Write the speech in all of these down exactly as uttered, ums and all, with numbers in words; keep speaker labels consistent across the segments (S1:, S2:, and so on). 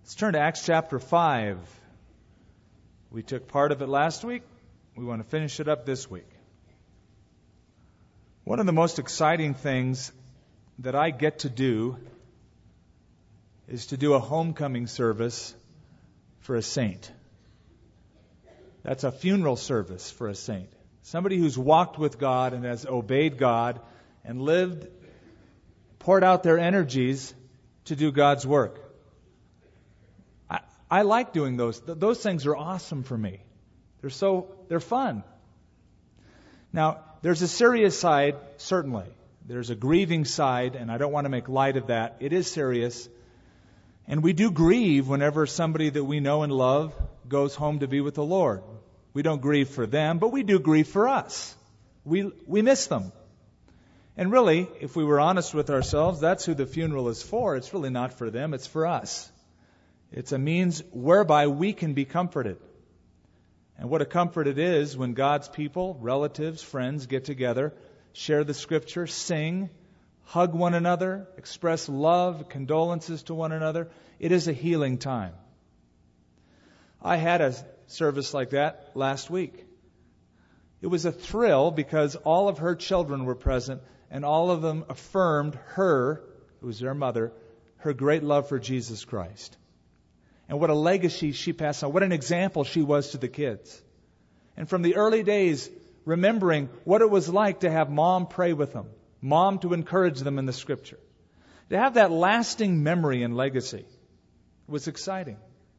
S1: Let's turn to Acts chapter five. We took part of it last week. We want to finish it up this week. One of the most exciting things that I get to do is to do a homecoming service for a saint. That's a funeral service for a saint. Somebody who's walked with God and has obeyed God and lived, poured out their energies to do God's work. I, I like doing those. Those things are awesome for me. They're so, they're fun. Now, there's a serious side, certainly. There's a grieving side, and I don't want to make light of that. It is serious. And we do grieve whenever somebody that we know and love goes home to be with the Lord. We don't grieve for them, but we do grieve for us. We we miss them. And really, if we were honest with ourselves, that's who the funeral is for. It's really not for them, it's for us. It's a means whereby we can be comforted. And what a comfort it is when God's people, relatives, friends get together, share the Scripture, sing, hug one another, express love, condolences to one another. It is a healing time. I had a service like that last week. It was a thrill because all of her children were present and all of them affirmed her, who was their mother, her great love for Jesus Christ. And what a legacy she passed on. What an example she was to the kids. And from the early days, remembering what it was like to have mom pray with them. Mom to encourage them in the Scripture. To have that lasting memory and legacy was exciting.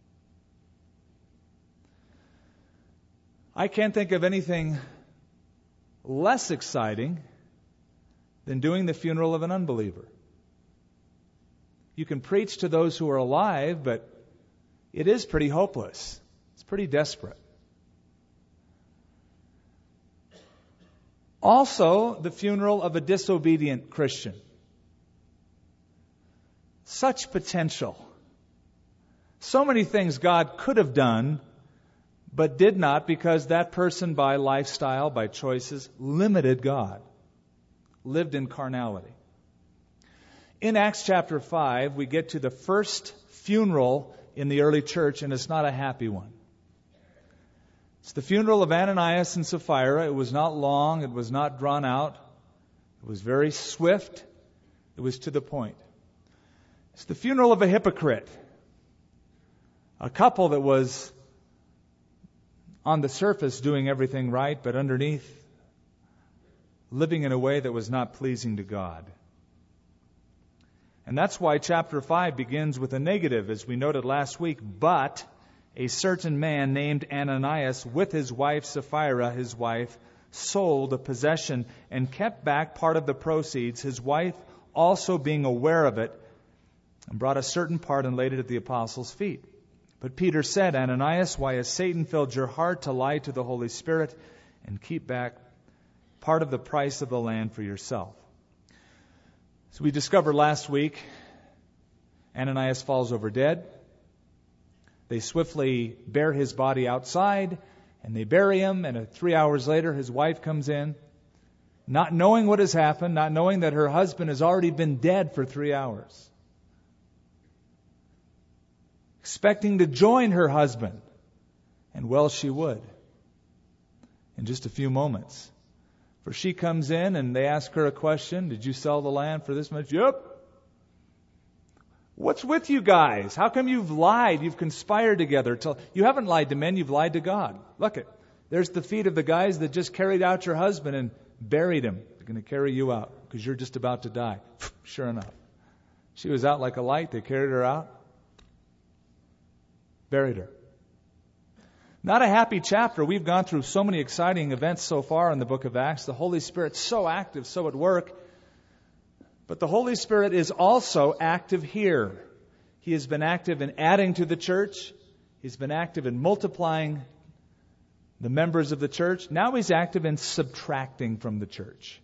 S1: I can't think of anything less exciting than doing the funeral of an unbeliever. You can preach to those who are alive, but it is pretty hopeless. It's pretty desperate. Also, the funeral of a disobedient Christian. Such potential. So many things God could have done, but did not because that person by lifestyle, by choices, limited God. Lived in carnality. In Acts chapter five, we get to the first funeral in the early church, and it's not a happy one. It's the funeral of Ananias and Sapphira. It was not long. It was not drawn out. It was very swift. It was to the point. It's the funeral of a hypocrite. A couple that was on the surface doing everything right, but underneath living in a way that was not pleasing to God. And that's why chapter five begins with a negative, as we noted last week. But a certain man named Ananias, with his wife Sapphira, his wife, sold a possession and kept back part of the proceeds, his wife also being aware of it, and brought a certain part and laid it at the apostles' feet. But Peter said, Ananias, why has Satan filled your heart to lie to the Holy Spirit and keep back part of the price of the land for yourself? So we discovered last week, Ananias falls over dead. They swiftly bear his body outside, and they bury him, and three hours later his wife comes in, not knowing what has happened, not knowing that her husband has already been dead for three hours. Expecting to join her husband, and well she would, in just a few moments. For she comes in and they ask her a question. Did you sell the land for this much? Yep. What's with you guys? How come you've lied? You've conspired together. Till, you haven't lied to men, you've lied to God. Look it. There's the feet of the guys that just carried out your husband and buried him. They're going to carry you out because you're just about to die. Sure enough. She was out like a light. They carried her out. Buried her. Not a happy chapter. We've gone through so many exciting events so far in the book of Acts. The Holy Spirit's so active, so at work. But the Holy Spirit is also active here. He has been active in adding to the church. He's been active in multiplying the members of the church. Now He's active in subtracting from the church.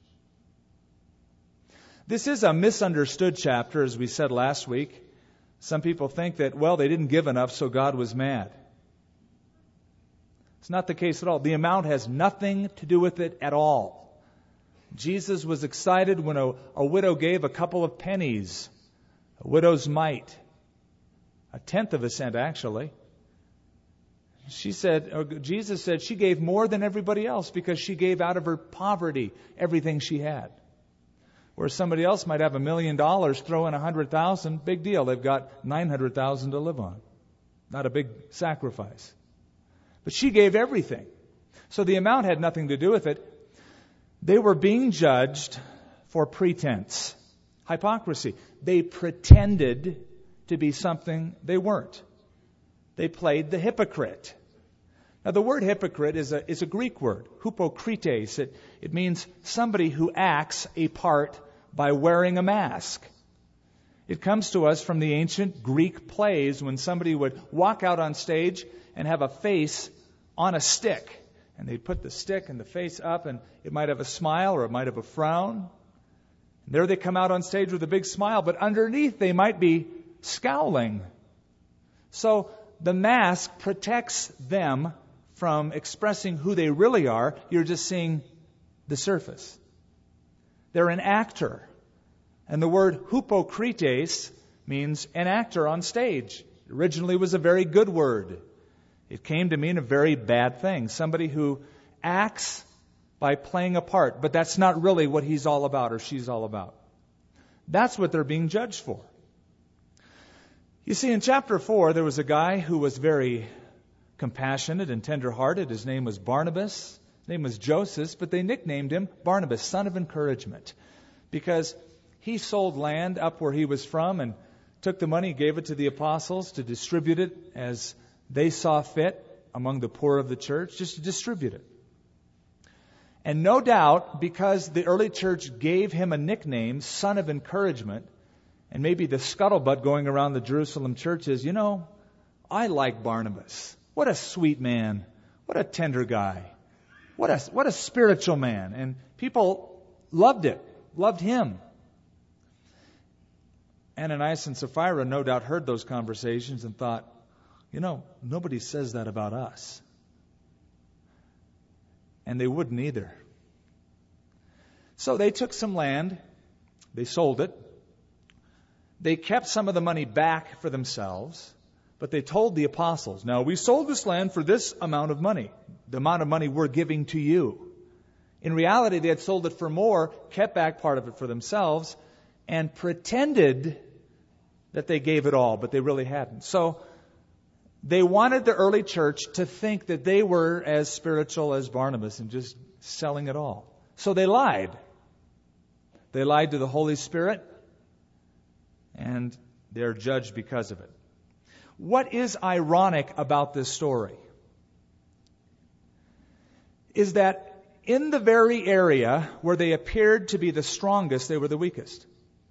S1: This is a misunderstood chapter, as we said last week. Some people think that, well, they didn't give enough, so God was mad. It's not the case at all. The amount has nothing to do with it at all. Jesus was excited when a, a widow gave a couple of pennies, a widow's mite, a tenth of a cent actually. She said, or Jesus said she gave more than everybody else because she gave out of her poverty everything she had. Where somebody else might have a million dollars, throw in a hundred thousand, big deal. They've got nine hundred thousand to live on. Not a big sacrifice. But she gave everything. So the amount had nothing to do with it. They were being judged for pretense, hypocrisy. They pretended to be something they weren't. They played the hypocrite. Now the word hypocrite is a, is a Greek word, hypokrites. It, it means somebody who acts a part by wearing a mask. It comes to us from the ancient Greek plays when somebody would walk out on stage and have a face on a stick. And they'd put the stick and the face up, and it might have a smile or it might have a frown. And there they come out on stage with a big smile, but underneath they might be scowling. So the mask protects them from expressing who they really are. You're just seeing the surface. They're an actor. And the word hypokrites means an actor on stage. It originally was a very good word. It came to mean a very bad thing. Somebody who acts by playing a part, but that's not really what he's all about or she's all about. That's what they're being judged for. You see, in chapter four, there was a guy who was very compassionate and tender-hearted. His name was Barnabas. His name was Joseph, but they nicknamed him Barnabas, son of encouragement, because he sold land up where he was from and took the money, gave it to the apostles to distribute it as they saw fit among the poor of the church, just to distribute it. And no doubt, because the early church gave him a nickname, son of encouragement, and maybe the scuttlebutt going around the Jerusalem church is, you know, I like Barnabas. What a sweet man. What a tender guy. What a, what a spiritual man. And people loved it, loved him. Ananias and Sapphira no doubt heard those conversations and thought, you know, nobody says that about us. And they wouldn't either. So they took some land, they sold it, they kept some of the money back for themselves, but they told the apostles, now we sold this land for this amount of money, the amount of money we're giving to you. In reality, they had sold it for more, kept back part of it for themselves, and pretended that they gave it all, but they really hadn't. So they wanted the early church to think that they were as spiritual as Barnabas and just selling it all. So they lied. They lied to the Holy Spirit, and they're judged because of it. What is ironic about this story is that in the very area where they appeared to be the strongest, they were the weakest.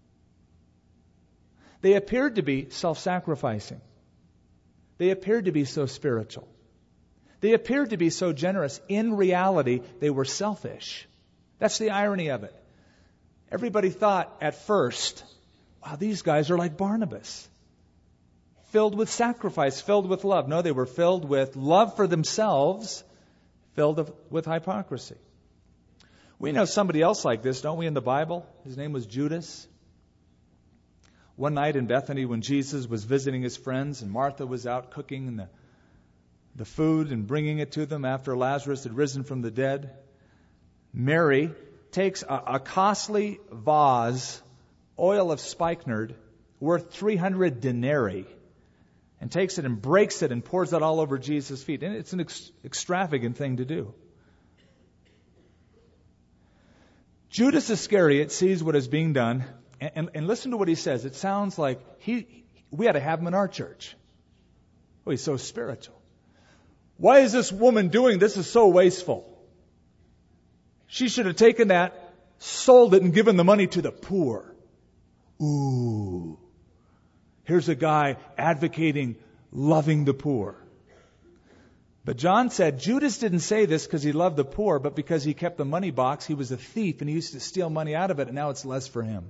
S1: They appeared to be self-sacrificing. They appeared to be so spiritual. They appeared to be so generous. In reality, they were selfish. That's the irony of it. Everybody thought at first, wow, these guys are like Barnabas. Filled with sacrifice, filled with love. No, they were filled with love for themselves, filled with hypocrisy. We know somebody else like this, don't we, in the Bible? His name was Judas. One night in Bethany when Jesus was visiting his friends and Martha was out cooking the, the food and bringing it to them after Lazarus had risen from the dead, Mary takes a, a costly vase, oil of spikenard, worth three hundred denarii, and takes it and breaks it and pours it all over Jesus' feet. And it's an ex- extravagant thing to do. Judas Iscariot sees what is being done. And, and, and listen to what he says. It sounds like he we ought to have him in our church. Oh, he's so spiritual. Why is this woman doing this? This is so wasteful. She should have taken that, sold it, and given the money to the poor. Ooh. Here's a guy advocating loving the poor. But John said Judas didn't say this because he loved the poor, but because he kept the money box. He was a thief and he used to steal money out of it, and now it's less for him.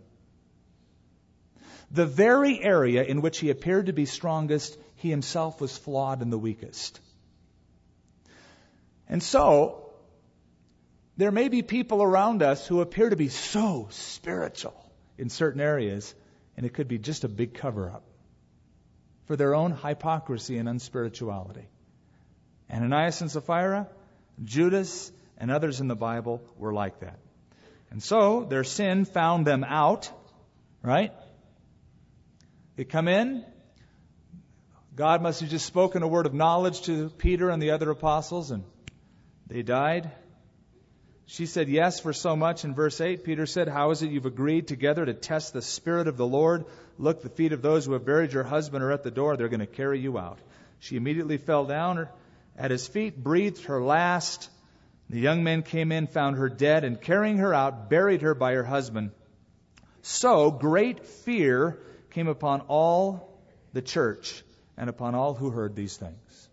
S1: The very area in which he appeared to be strongest, he himself was flawed and the weakest. And so, there may be people around us who appear to be so spiritual in certain areas, and it could be just a big cover-up. for their own hypocrisy and unspirituality. Ananias and Sapphira, Judas, and others in the Bible were like that. And so their sin found them out, right? They come in. God must have just spoken a word of knowledge to Peter and the other apostles, and they died. She said yes for so much in verse eight. Peter said, "How is it you've agreed together to test the Spirit of the Lord? Look, the feet of those who have buried your husband are at the door. They're going to carry you out." She immediately fell down at his feet, breathed her last. The young men came in, found her dead, and carrying her out, buried her by her husband. So great fear came upon all the church and upon all who heard these things.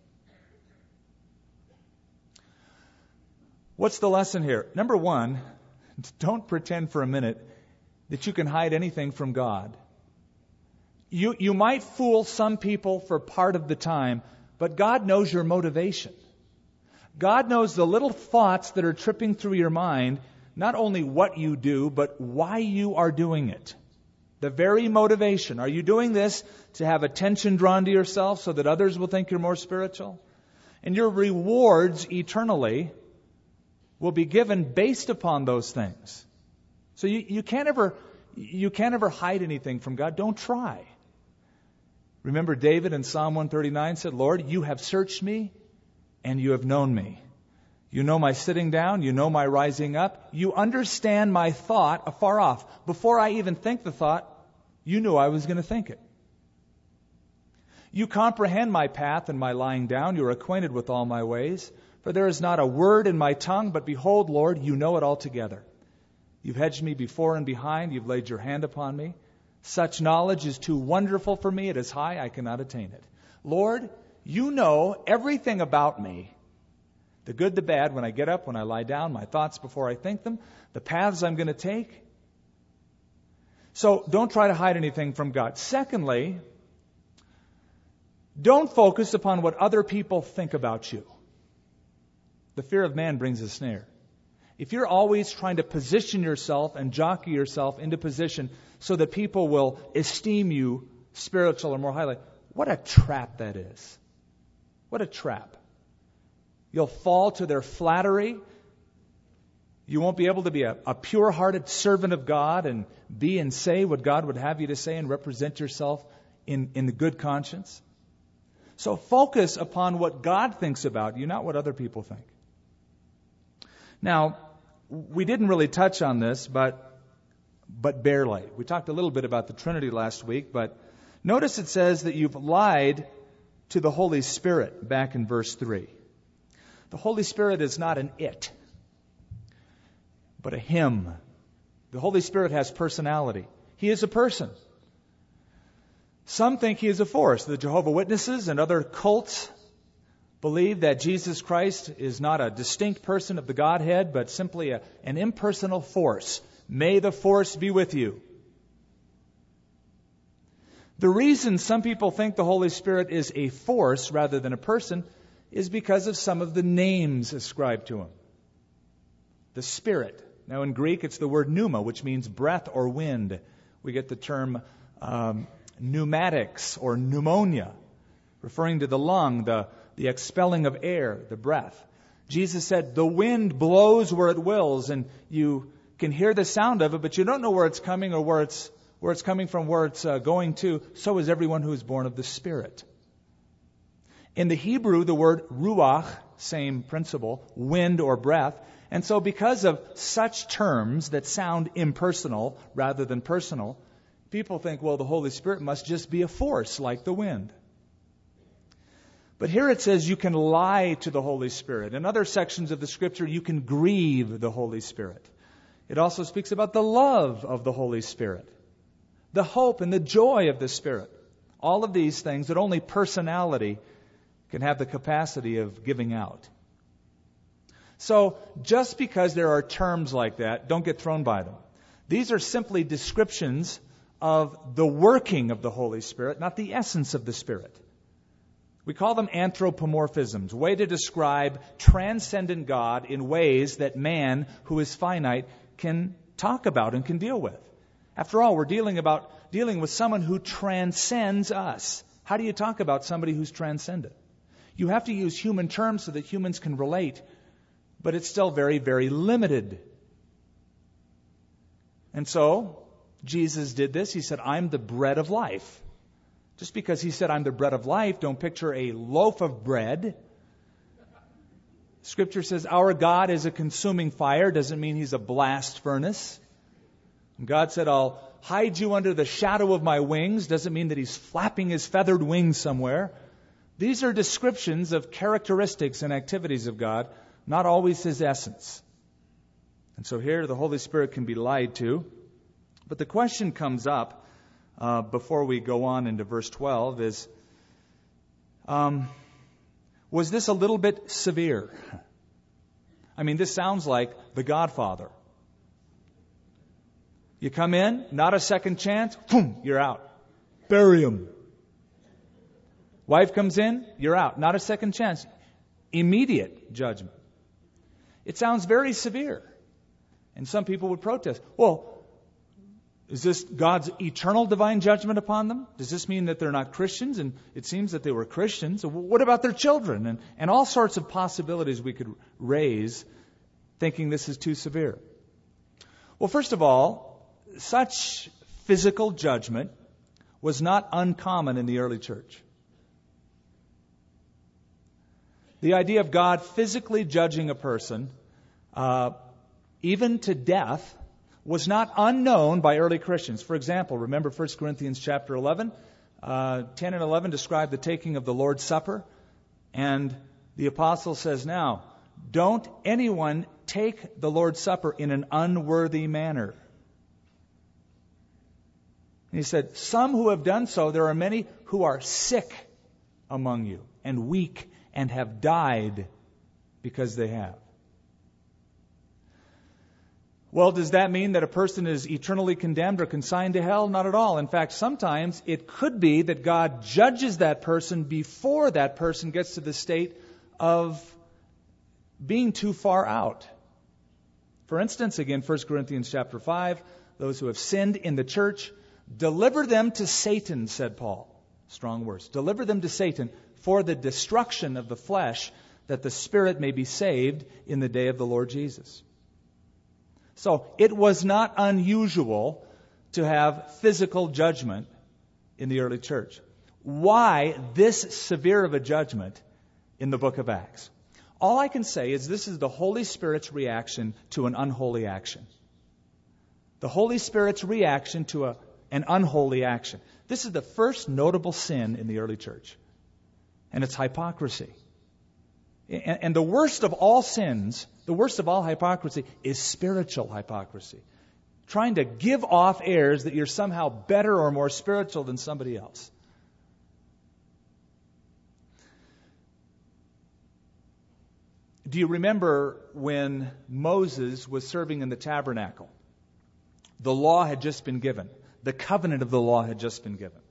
S1: What's the lesson here? Number one, don't pretend for a minute that you can hide anything from God. You, you might fool some people for part of the time, but God knows your motivation. God knows the little thoughts that are tripping through your mind, not only what you do, but why you are doing it. The very motivation. Are you doing this to have attention drawn to yourself so that others will think you're more spiritual? And your rewards eternally will be given based upon those things. So you, you can't ever you can't ever hide anything from God. Don't try. Remember David in Psalm one thirty-nine said, "Lord, you have searched me and you have known me. You know my sitting down, you know my rising up. You understand my thought afar off. Before I even think the thought, you knew I was going to think it. You comprehend my path and my lying down. You are acquainted with all my ways. For there is not a word in my tongue, but behold, Lord, you know it altogether. You've hedged me before and behind. You've laid your hand upon me. Such knowledge is too wonderful for me. It is high. I cannot attain it. Lord, you know everything about me. The good, the bad, when I get up, when I lie down, my thoughts before I think them, the paths I'm going to take. So don't try to hide anything from God. Secondly, don't focus upon what other people think about you. The fear of man brings a snare. If you're always trying to position yourself and jockey yourself into position so that people will esteem you spiritual or more highly, what a trap that is. What a trap. You'll fall to their flattery. You won't be able to be a, a pure-hearted servant of God and be and say what God would have you to say and represent yourself in, in the good conscience. So focus upon what God thinks about you, not what other people think. Now, we didn't really touch on this, but but barely. We talked a little bit about the Trinity last week, but notice it says that you've lied to the Holy Spirit back in verse three. The Holy Spirit is not an it, but a him. The Holy Spirit has personality. He is a person. Some think he is a force. The Jehovah's Witnesses and other cults believe that Jesus Christ is not a distinct person of the Godhead, but simply a, an impersonal force. May the force be with you. The reason some people think the Holy Spirit is a force rather than a person is because of some of the names ascribed to him. The Spirit. Now in Greek it's the word pneuma, which means breath or wind. We get the term um, pneumatics or pneumonia, referring to the lung, the the expelling of air, the breath. Jesus said, the wind blows where it wills, and you can hear the sound of it, but you don't know where it's coming or where it's where it's coming from, where it's uh, going to. So is everyone who is born of the Spirit. In the Hebrew, the word ruach, same principle, wind or breath. And so because of such terms that sound impersonal rather than personal, people think, well, the Holy Spirit must just be a force like the wind. But here it says you can lie to the Holy Spirit. In other sections of the Scripture, you can grieve the Holy Spirit. It also speaks about the love of the Holy Spirit, the hope and the joy of the Spirit. All of these things that only personality can have the capacity of giving out. So just because there are terms like that, don't get thrown by them. These are simply descriptions of the working of the Holy Spirit, not the essence of the Spirit. We call them anthropomorphisms, a way to describe transcendent God in ways that man, who is finite, can talk about and can deal with. After all, we're dealing about dealing with someone who transcends us. How do you talk about somebody who's transcendent? You have to use human terms so that humans can relate, but it's still very, very limited. And so, Jesus did this. He said, I'm the bread of life. Just because he said, I'm the bread of life, don't picture a loaf of bread. Scripture says, our God is a consuming fire. Doesn't mean he's a blast furnace. And God said, I'll hide you under the shadow of my wings. Doesn't mean that he's flapping his feathered wings somewhere. These are descriptions of characteristics and activities of God, not always his essence. And so here the Holy Spirit can be lied to. But the question comes up uh, before we go on into verse twelve is, um, was this a little bit severe? I mean, this sounds like The Godfather. You come in, not a second chance, boom, you're out. Bury him. Wife comes in, you're out. Not a second chance. Immediate judgment. It sounds very severe. And some people would protest. Well, is this God's eternal divine judgment upon them? Does this mean that they're not Christians? And it seems that they were Christians. What about their children? And, and all sorts of possibilities we could raise thinking this is too severe. Well, first of all, such physical judgment was not uncommon in the early church. The idea of God physically judging a person, uh, even to death, was not unknown by early Christians. For example, remember First Corinthians chapter eleven? Uh, ten and eleven describe the taking of the Lord's Supper. And the apostle says, now, don't anyone take the Lord's Supper in an unworthy manner. And he said, some who have done so, there are many who are sick among you and weak and have died because they have. Well, does that mean that a person is eternally condemned or consigned to hell? Not at all. In fact, sometimes it could be that God judges that person before that person gets to the state of being too far out. For instance, again, First Corinthians chapter five, those who have sinned in the church, deliver them to Satan, said Paul. Strong words. Deliver them to Satan for the destruction of the flesh, that the spirit may be saved in the day of the Lord Jesus. So it was not unusual to have physical judgment in the early church. Why this severe of a judgment in the book of Acts? All I can say is this is the Holy Spirit's reaction to an unholy action. The Holy Spirit's reaction to a, an unholy action. This is the first notable sin in the early church. And it's hypocrisy. And, and the worst of all sins, the worst of all hypocrisy, is spiritual hypocrisy. Trying to give off airs that you're somehow better or more spiritual than somebody else. Do you remember when Moses was serving in the tabernacle? The law had just been given. The covenant of the law had just been given.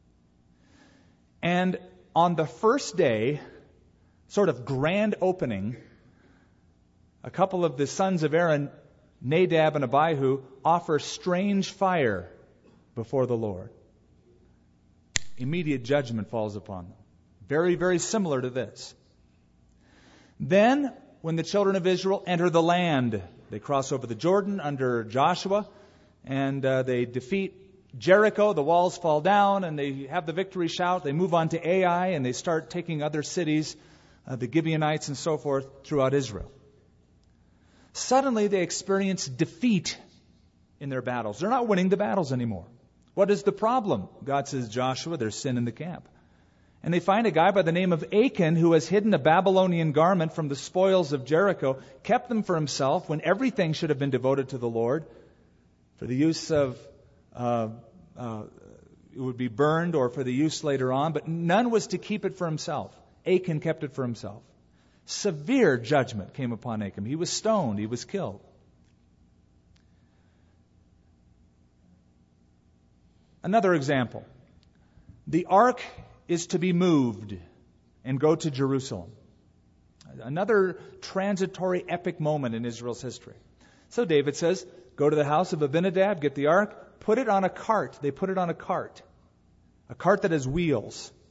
S1: And on the first day, sort of grand opening, a couple of the sons of Aaron, Nadab and Abihu, offer strange fire before the Lord. Immediate judgment falls upon them. Very, very similar to this. Then, when the children of Israel enter the land, they cross over the Jordan under Joshua, and uh, they defeat Jericho. The walls fall down, and they have the victory shout. They move on to Ai, and they start taking other cities, uh, the Gibeonites and so forth, throughout Israel. Suddenly, they experience defeat in their battles. They're not winning the battles anymore. What is the problem? God says, Joshua, there's sin in the camp. And they find a guy by the name of Achan who has hidden a Babylonian garment from the spoils of Jericho, kept them for himself when everything should have been devoted to the Lord, for the use of, uh, uh, it would be burned or for the use later on, but none was to keep it for himself. Achan kept it for himself. Severe judgment came upon Achan. He was stoned. He was killed. Another example. The ark is to be moved and go to Jerusalem. Another transitory epic moment in Israel's history. So David says, go to the house of Abinadab, get the ark, put it on a cart. They put it on a cart. A cart that has wheels.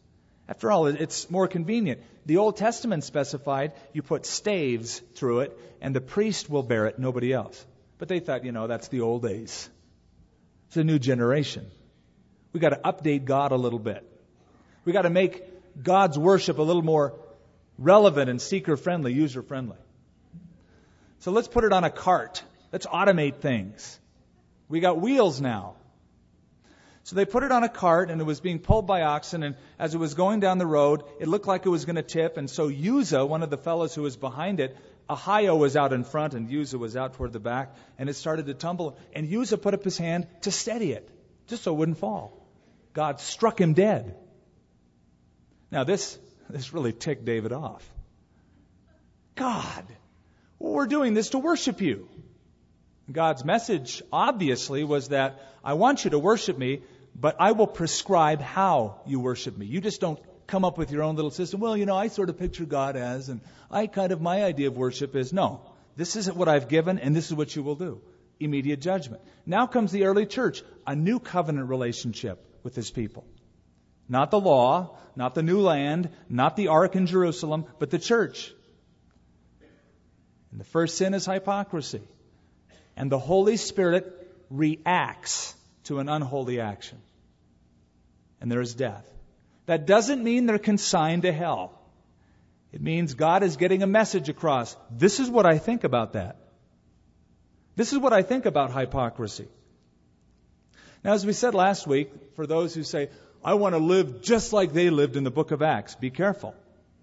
S1: After all, it's more convenient. The Old Testament specified you put staves through it, and the priest will bear it, nobody else. But they thought, you know, that's the old days. It's a new generation. We got to update God a little bit. We got to make God's worship a little more relevant and seeker-friendly, user-friendly. So let's put it on a cart. Let's automate things. We got wheels now. So they put it on a cart, and it was being pulled by oxen, and as it was going down the road, it looked like it was going to tip, and so Uzzah, one of the fellows who was behind it, Ahio was out in front, and Uzzah was out toward the back, and it started to tumble, and Uzzah put up his hand to steady it, just so it wouldn't fall. God struck him dead. Now this, this really ticked David off. God, we're doing this to worship you. God's message, obviously, was that I want you to worship me, but I will prescribe how you worship me. You just don't come up with your own little system. Well, you know, I sort of picture God as, and I kind of, my idea of worship is, no, this isn't what I've given, and this is what you will do. Immediate judgment. Now comes the early church, a new covenant relationship with his people. Not the law, not the new land, not the ark in Jerusalem, but the church. And the first sin is hypocrisy. And the Holy Spirit reacts to an unholy action. And there is death. That doesn't mean they're consigned to hell. It means God is getting a message across. This is what I think about that. This is what I think about hypocrisy. Now, as we said last week, for those who say, I want to live just like they lived in the book of Acts, be careful.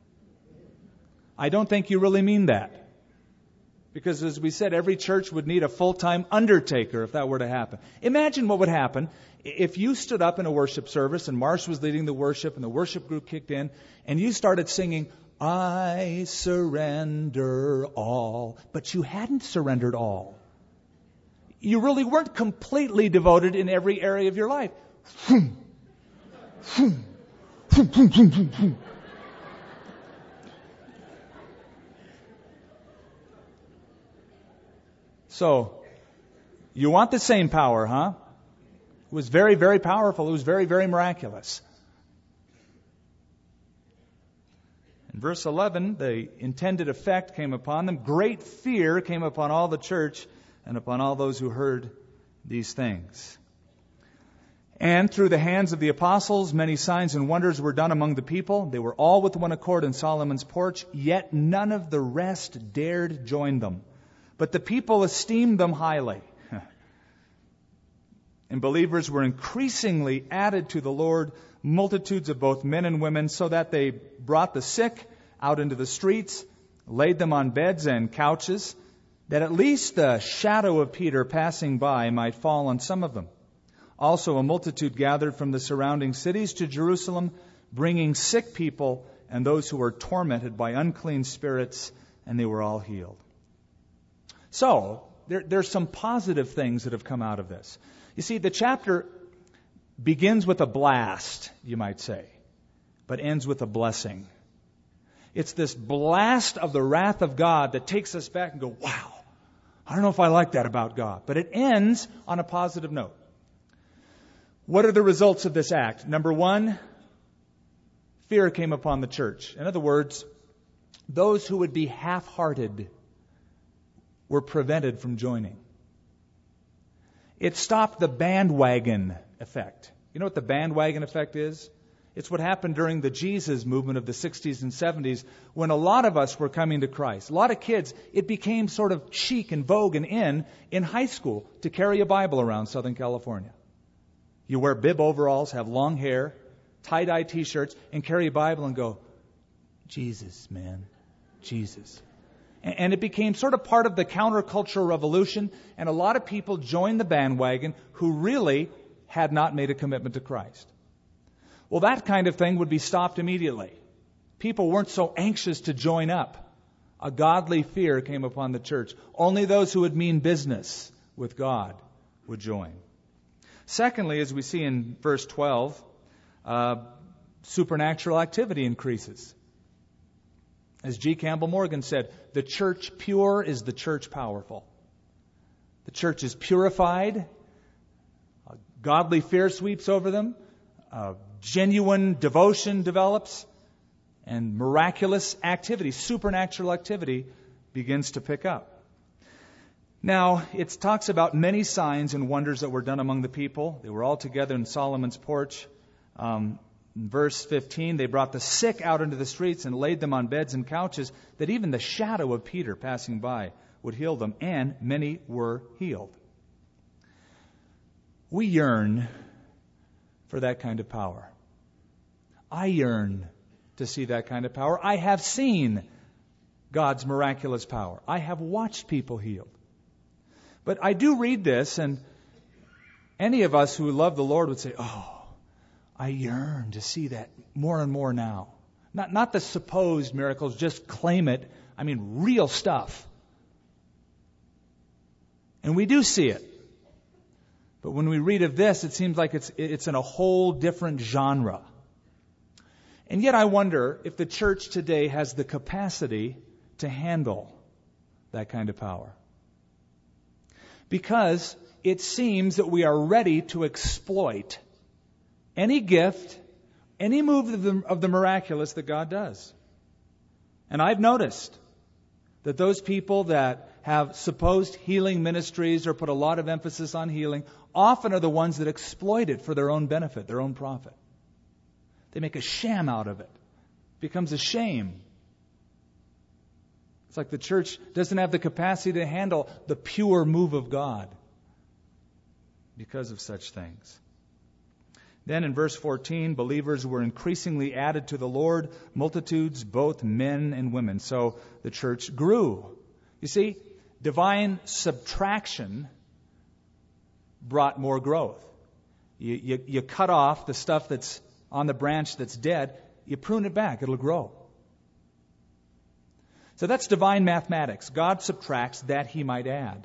S1: I don't think you really mean that. Because as we said, every church would need a full-time undertaker if that were to happen. Imagine what would happen if you stood up in a worship service and Marsh was leading the worship and the worship group kicked in and you started singing, I surrender all, but you hadn't surrendered all. You really weren't completely devoted in every area of your life. So, you want the same power, huh? It was very, very powerful. It was very, very miraculous. In verse eleven, the intended effect came upon them. Great fear came upon all the church and upon all those who heard these things. And through the hands of the apostles, many signs and wonders were done among the people. They were all with one accord in Solomon's porch, yet none of the rest dared join them. But the people esteemed them highly. And believers were increasingly added to the Lord, multitudes of both men and women, so that they brought the sick out into the streets, laid them on beds and couches, that at least the shadow of Peter passing by might fall on some of them. Also a multitude gathered from the surrounding cities to Jerusalem, bringing sick people and those who were tormented by unclean spirits, and they were all healed. So, there, there's some positive things that have come out of this. You see, the chapter begins with a blast, you might say, but ends with a blessing. It's this blast of the wrath of God that takes us back and go, wow, I don't know if I like that about God. But it ends on a positive note. What are the results of this act? Number one, fear came upon the church. In other words, those who would be half-hearted were prevented from joining. It stopped the bandwagon effect. You know what the bandwagon effect is? It's what happened during the Jesus movement of the sixties and seventies when a lot of us were coming to Christ. A lot of kids, it became sort of chic and vogue and in in high school to carry a Bible around Southern California. You wear bib overalls, have long hair, tie-dye T-shirts, and carry a Bible and go, Jesus, man, Jesus. And it became sort of part of the countercultural revolution, and a lot of people joined the bandwagon who really had not made a commitment to Christ. Well, that kind of thing would be stopped immediately. People weren't so anxious to join up. A godly fear came upon the church. Only those who would mean business with God would join. Secondly, as we see in verse twelve, uh, supernatural activity increases. As G. Campbell Morgan said, the church pure is the church powerful. The church is purified. A godly fear sweeps over them. uh, genuine devotion develops, and miraculous activity, supernatural activity, begins to pick up. Now, it talks about many signs and wonders that were done among the people. They were all together in Solomon's porch. Um, in verse fifteen, they brought the sick out into the streets and laid them on beds and couches, that even the shadow of Peter passing by would heal them, and many were healed. We yearn for that kind of power. I yearn to see that kind of power. I have seen God's miraculous power. I have watched people healed. But I do read this, and any of us who love the Lord would say, oh, I yearn to see that more and more now. Not, not the supposed miracles, just claim it. I mean, real stuff. And we do see it. But when we read of this, it seems like it's it's in a whole different genre. And yet I wonder if the church today has the capacity to handle that kind of power. Because it seems that we are ready to exploit any gift, any move of the, of the miraculous that God does. And I've noticed that those people that have supposed healing ministries or put a lot of emphasis on healing often are the ones that exploit it for their own benefit, their own profit. They make a sham out of it. It becomes a shame. It's like the church doesn't have the capacity to handle the pure move of God because of such things. Then in verse fourteen, believers were increasingly added to the Lord, multitudes, both men and women. So the church grew. You see, divine subtraction brought more growth. You, you, you cut off the stuff that's on the branch that's dead, you prune it back, it'll grow. So that's divine mathematics. God subtracts that He might add.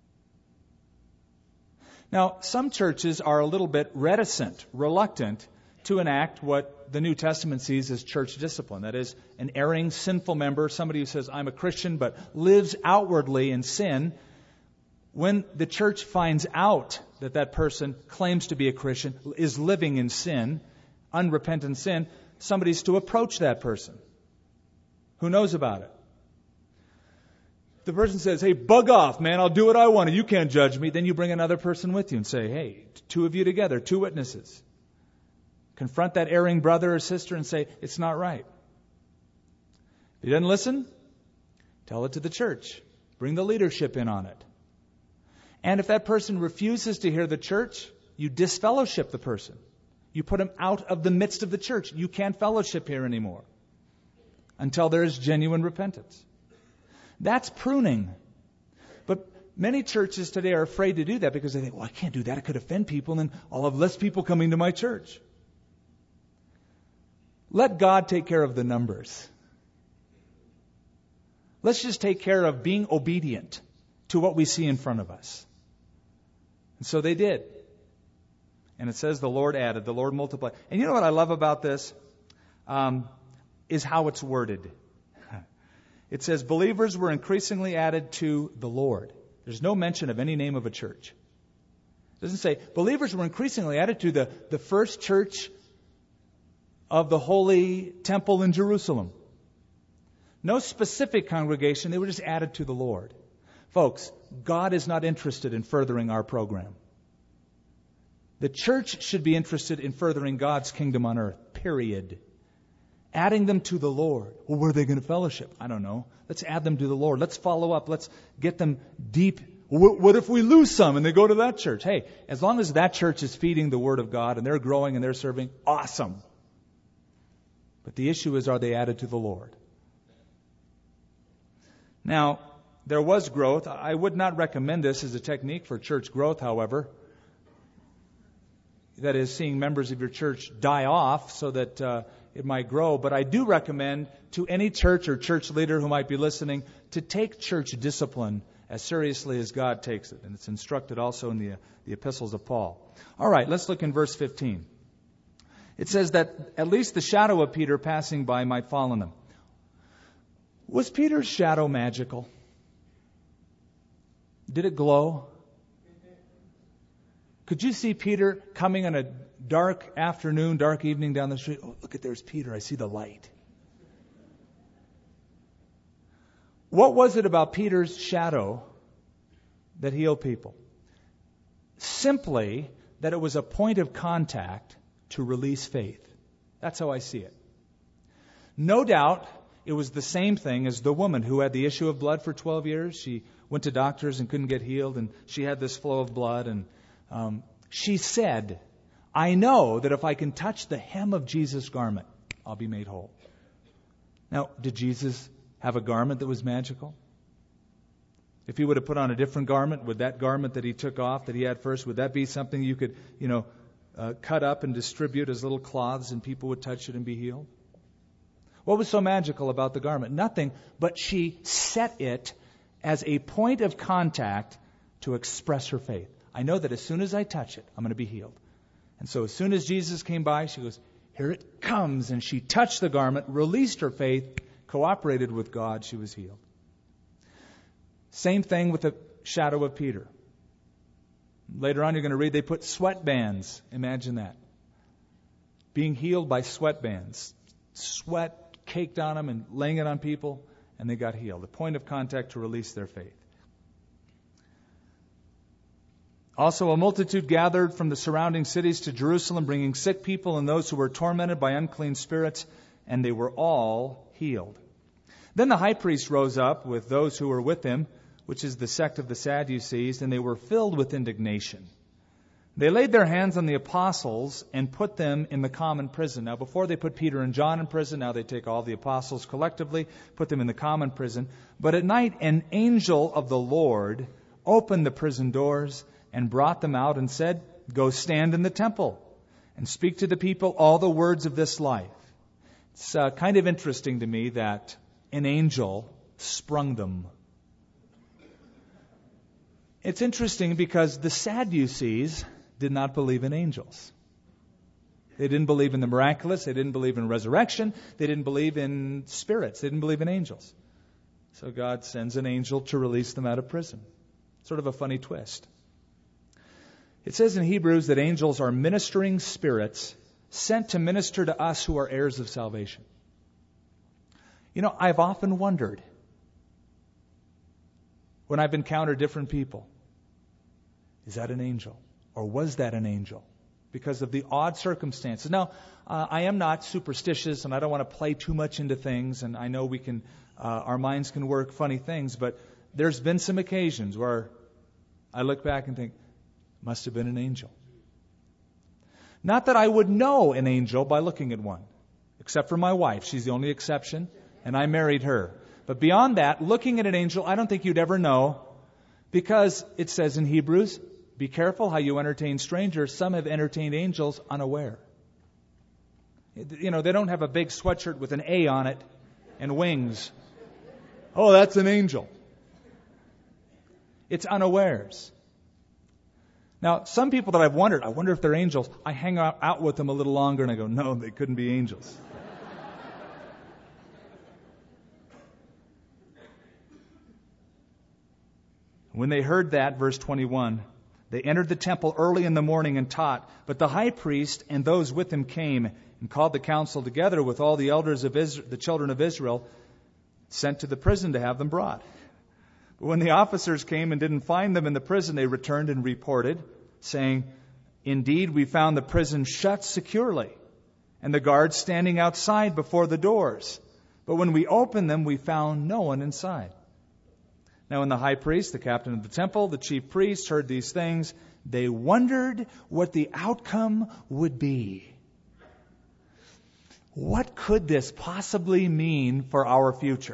S1: Now, some churches are a little bit reticent, reluctant to enact what the New Testament sees as church discipline. That is, an erring, sinful member, somebody who says, I'm a Christian, but lives outwardly in sin. When the church finds out that that person claims to be a Christian, is living in sin, unrepentant sin, somebody's to approach that person who knows about it. The person says, hey, bug off, man, I'll do what I want. You can't judge me. Then you bring another person with you and say, hey, two of you together, two witnesses. Confront that erring brother or sister and say, it's not right. If he doesn't listen, tell it to the church. Bring the leadership in on it. And if that person refuses to hear the church, you disfellowship the person. You put him out of the midst of the church. You can't fellowship here anymore until there is genuine repentance. That's pruning. But many churches today are afraid to do that because they think, well, I can't do that. I could offend people, and then I'll have less people coming to my church. Let God take care of the numbers. Let's just take care of being obedient to what we see in front of us. And so they did. And it says the Lord added, the Lord multiplied. And you know what I love about this? Um, is how it's worded. It says believers were increasingly added to the Lord. There's no mention of any name of a church. It doesn't say believers were increasingly added to the, the first church of the Holy Temple in Jerusalem. No specific congregation. They were just added to the Lord. Folks, God is not interested in furthering our program. The church should be interested in furthering God's kingdom on earth, period. Adding them to the Lord. Well, where are they going to fellowship? I don't know. Let's add them to the Lord. Let's follow up. Let's get them deep. What if we lose some and they go to that church? Hey, as long as that church is feeding the Word of God and they're growing and they're serving, awesome. But the issue is, are they added to the Lord? Now, there was growth. I would not recommend this as a technique for church growth, however. That is, seeing members of your church die off so that uh, it might grow. But I do recommend to any church or church leader who might be listening to take church discipline as seriously as God takes it. And it's instructed also in the, uh, the epistles of Paul. All right, let's look in verse fifteen. It says that at least the shadow of Peter passing by might fall on them. Was Peter's shadow magical? Did it glow? Could you see Peter coming on a dark afternoon, dark evening down the street. Oh, look at there's Peter. I see the light. What was it about Peter's shadow that healed people? Simply that it was a point of contact to release faith. That's how I see it. No doubt it was the same thing as the woman who had the issue of blood for twelve years. She went to doctors and couldn't get healed, and she had this flow of blood. And um, she said, I know that if I can touch the hem of Jesus' garment, I'll be made whole. Now, did Jesus have a garment that was magical? If he would have put on a different garment, would that garment that he took off, that he had first, would that be something you could, you know, uh, cut up and distribute as little cloths and people would touch it and be healed? What was so magical about the garment? Nothing, but she set it as a point of contact to express her faith. I know that as soon as I touch it, I'm going to be healed. And so as soon as Jesus came by, she goes, here it comes. And she touched the garment, released her faith, cooperated with God. She was healed. Same thing with the shadow of Peter. Later on, you're going to read they put sweat bands. Imagine that. Being healed by sweat bands. Sweat caked on them and laying it on people, and they got healed. A point of contact to release their faith. Also, a multitude gathered from the surrounding cities to Jerusalem, bringing sick people and those who were tormented by unclean spirits, and they were all healed. Then the high priest rose up with those who were with him, which is the sect of the Sadducees, and they were filled with indignation. They laid their hands on the apostles and put them in the common prison. Now, before they put Peter and John in prison, now they take all the apostles collectively, put them in the common prison. But at night, an angel of the Lord opened the prison doors and brought them out and said, go stand in the temple and speak to the people all the words of this life. It's uh, kind of interesting to me that an angel sprung them. It's interesting because the Sadducees did not believe in angels. They didn't believe in the miraculous. They didn't believe in resurrection. They didn't believe in spirits. They didn't believe in angels. So God sends an angel to release them out of prison. Sort of a funny twist. It says in Hebrews that angels are ministering spirits sent to minister to us who are heirs of salvation. You know, I've often wondered when I've encountered different people, is that an angel? Or was that an angel? Because of the odd circumstances. Now, uh, I am not superstitious, and I don't want to play too much into things, and I know we can, uh, our minds can work funny things, but there's been some occasions where I look back and think, must have been an angel. Not that I would know an angel by looking at one, except for my wife. She's the only exception, and I married her. But beyond that, looking at an angel, I don't think you'd ever know, because it says in Hebrews, be careful how you entertain strangers. Some have entertained angels unaware. You know, they don't have a big sweatshirt with an A on it and wings. Oh, that's an angel. It's unawares. Now, some people that I've wondered, I wonder if they're angels. I hang out, out with them a little longer and I go, no, they couldn't be angels. When they heard that, verse twenty-one, they entered the temple early in the morning and taught. But the high priest and those with him came and called the council together with all the elders of Israel, the children of Israel, sent to the prison to have them brought. But when the officers came and didn't find them in the prison, they returned and reported, saying, indeed, we found the prison shut securely, and the guards standing outside before the doors. But when we opened them, we found no one inside. Now when the high priest, the captain of the temple, the chief priests heard these things, they wondered what the outcome would be. What could this possibly mean for our future?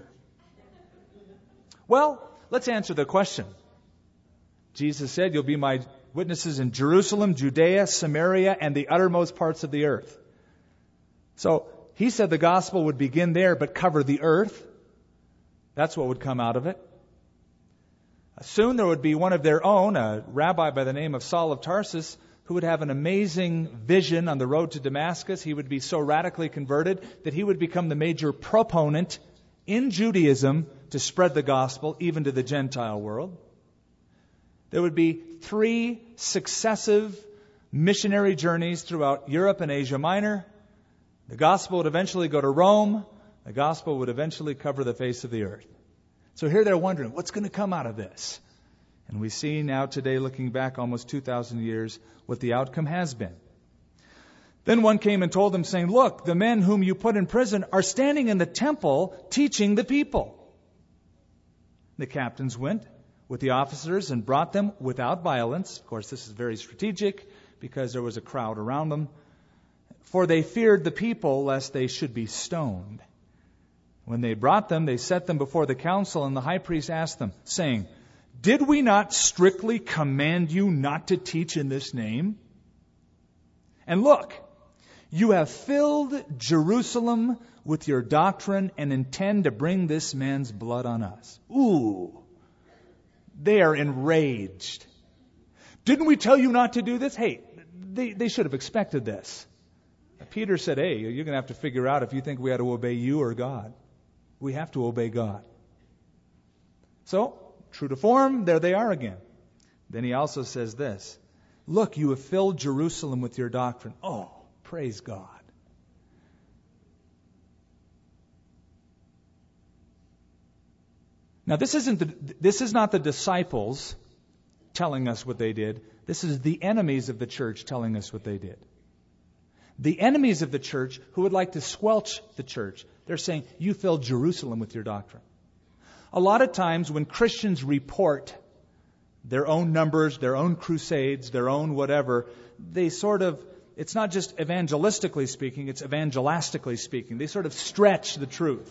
S1: Well, let's answer the question. Jesus said, you'll be my witnesses in Jerusalem, Judea, Samaria, and the uttermost parts of the earth. So he said the gospel would begin there, but cover the earth. That's what would come out of it. Soon there would be one of their own, a rabbi by the name of Saul of Tarsus, who would have an amazing vision on the road to Damascus. He would be so radically converted that he would become the major proponent in Judaism to spread the gospel even to the Gentile world. There would be three successive missionary journeys throughout Europe and Asia Minor. The gospel would eventually go to Rome. The gospel would eventually cover the face of the earth. So here they're wondering, what's going to come out of this? And we see now today, looking back almost two thousand years, what the outcome has been. Then one came and told them, saying, look, the men whom you put in prison are standing in the temple teaching the people. The captains went with the officers and brought them without violence. Of course, this is very strategic because there was a crowd around them. For they feared the people lest they should be stoned. When they brought them, they set them before the council, and the high priest asked them, saying, did we not strictly command you not to teach in this name? And look, you have filled Jerusalem with your doctrine and intend to bring this man's blood on us. Ooh, they are enraged. Didn't we tell you not to do this? Hey, they, they should have expected this. Peter said, hey, you're going to have to figure out if you think we ought to obey you or God. We have to obey God. So, true to form, there they are again. Then he also says this, look, you have filled Jerusalem with your doctrine. Oh, praise God. Now, this isn't the, this is not the disciples telling us what they did. This is the enemies of the church telling us what they did. The enemies of the church who would like to squelch the church, they're saying, you filled Jerusalem with your doctrine. A lot of times when Christians report their own numbers, their own crusades, their own whatever, they sort of, it's not just evangelistically speaking, it's evangelistically speaking. They sort of stretch the truth.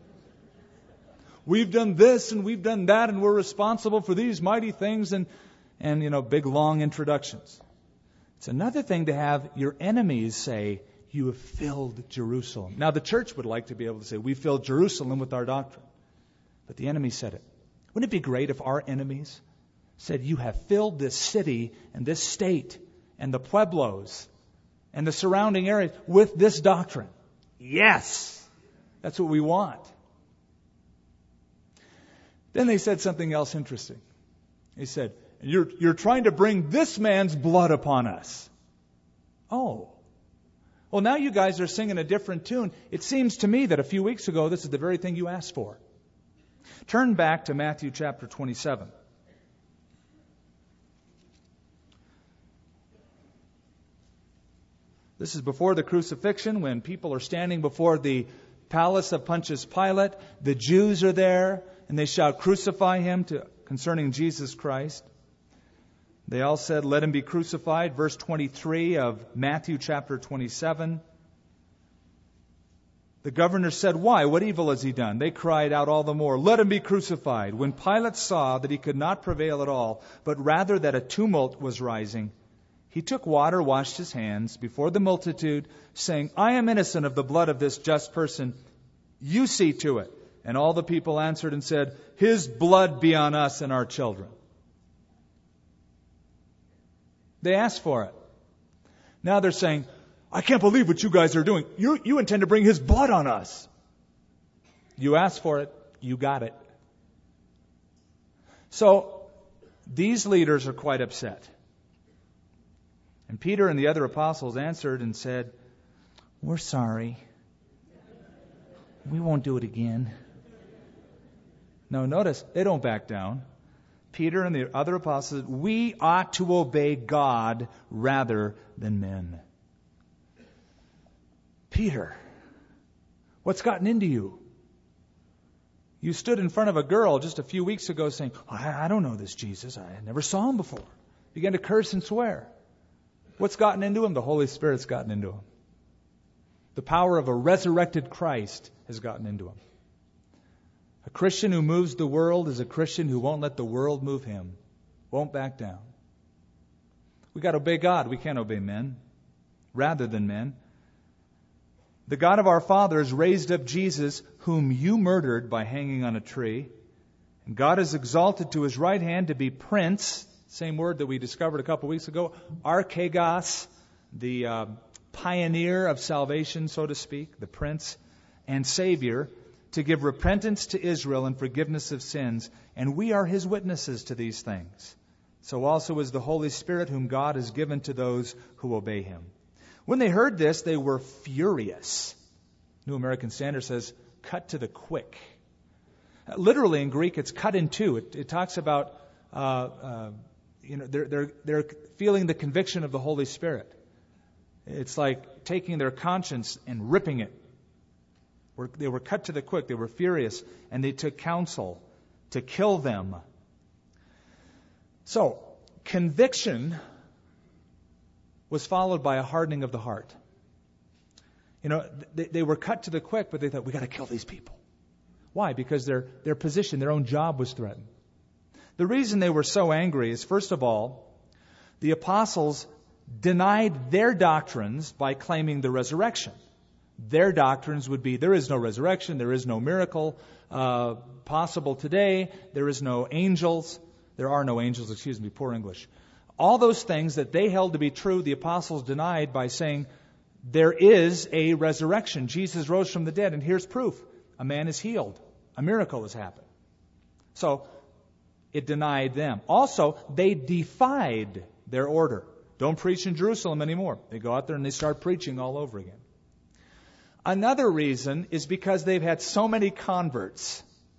S1: We've done this and we've done that and we're responsible for these mighty things and, and you know, big long introductions. It's another thing to have your enemies say, you have filled Jerusalem. Now the church would like to be able to say, we filled Jerusalem with our doctrine. But the enemy said it. Wouldn't it be great if our enemies said, you have filled this city and this state and the pueblos and the surrounding areas with this doctrine? Yes! That's what we want. Then they said something else interesting. They said, you're, you're trying to bring this man's blood upon us. Oh. Well, now you guys are singing a different tune. It seems to me that a few weeks ago, this is the very thing you asked for. Turn back to Matthew chapter twenty-seven. This is before the crucifixion, when people are standing before the palace of Pontius Pilate. The Jews are there, and they shout, crucify him, to, concerning Jesus Christ. They all said, let him be crucified. Verse twenty-three of Matthew chapter twenty-seven. The governor said, why? What evil has he done? They cried out all the more, let him be crucified. When Pilate saw that he could not prevail at all, but rather that a tumult was rising, he took water, washed his hands before the multitude, saying, I am innocent of the blood of this just person. You see to it. And all the people answered and said, his blood be on us and our children. They asked for it. Now they're saying, I can't believe what you guys are doing. You, you intend to bring his blood on us. You asked for it. You got it. So these leaders are quite upset. And Peter and the other apostles answered and said, we're sorry. We won't do it again. No, notice, they don't back down. Peter and the other apostles, we ought to obey God rather than men. Peter, what's gotten into you? You stood in front of a girl just a few weeks ago saying, I, I don't know this Jesus. I never saw him before. Began to curse and swear. What's gotten into him? The Holy Spirit's gotten into him. The power of a resurrected Christ has gotten into him. A Christian who moves the world is a Christian who won't let the world move him. Won't back down. We got to obey God. We can't obey men. Rather than men. The God of our fathers raised up Jesus, whom you murdered by hanging on a tree. And God has exalted to his right hand to be Prince, same word that we discovered a couple weeks ago, Archegos, the uh, pioneer of salvation, so to speak, the Prince and Savior, to give repentance to Israel and forgiveness of sins. And we are his witnesses to these things. So also is the Holy Spirit whom God has given to those who obey him. When they heard this, they were furious. New American Standard says, cut to the quick. Literally in Greek, it's cut in two. It, it talks about, uh, uh, you know, they're, they're, they're feeling the conviction of the Holy Spirit. It's like taking their conscience and ripping it. They were cut to the quick. They were furious, and they took counsel to kill them. So, conviction was followed by a hardening of the heart. You know, they, they were cut to the quick, but they thought, we got to kill these people. Why? Because their, their position, their own job was threatened. The reason they were so angry is, first of all, the apostles denied their doctrines by claiming the resurrection. Their doctrines would be, there is no resurrection, there is no miracle uh, possible today, there is no angels, there are no angels, excuse me, poor English. All those things that they held to be true, the apostles denied by saying, there is a resurrection. Jesus rose from the dead, and here's proof. A man is healed. A miracle has happened. So, it denied them. Also, they defied their order. Don't preach in Jerusalem anymore. They go out there and they start preaching all over again. Another reason is because they've had so many converts.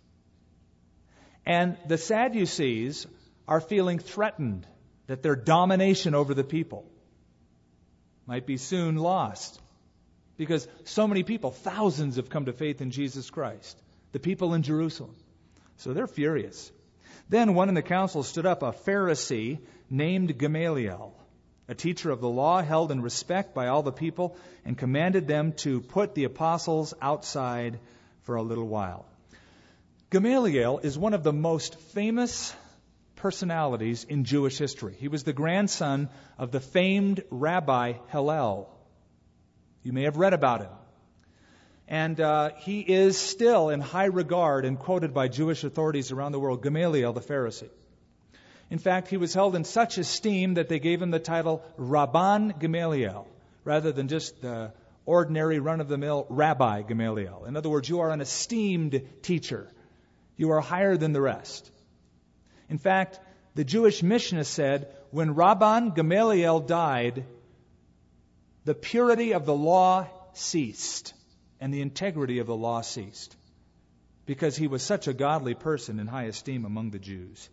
S1: And the Sadducees are feeling threatened that their domination over the people might be soon lost. Because so many people, thousands have come to faith in Jesus Christ. The people in Jerusalem. So they're furious. Then one in the council stood up, a Pharisee named Gamaliel, a teacher of the law held in respect by all the people, and commanded them to put the apostles outside for a little while. Gamaliel is one of the most famous personalities in Jewish history. He was the grandson of the famed Rabbi Hillel. You may have read about him. And uh, he is still in high regard and quoted by Jewish authorities around the world, Gamaliel the Pharisee. In fact, he was held in such esteem that they gave him the title Rabban Gamaliel, rather than just the ordinary run-of-the-mill Rabbi Gamaliel. In other words, you are an esteemed teacher. You are higher than the rest. In fact, the Jewish Mishnah said, when Rabban Gamaliel died, the purity of the law ceased, and the integrity of the law ceased, because he was such a godly person in high esteem among the Jews.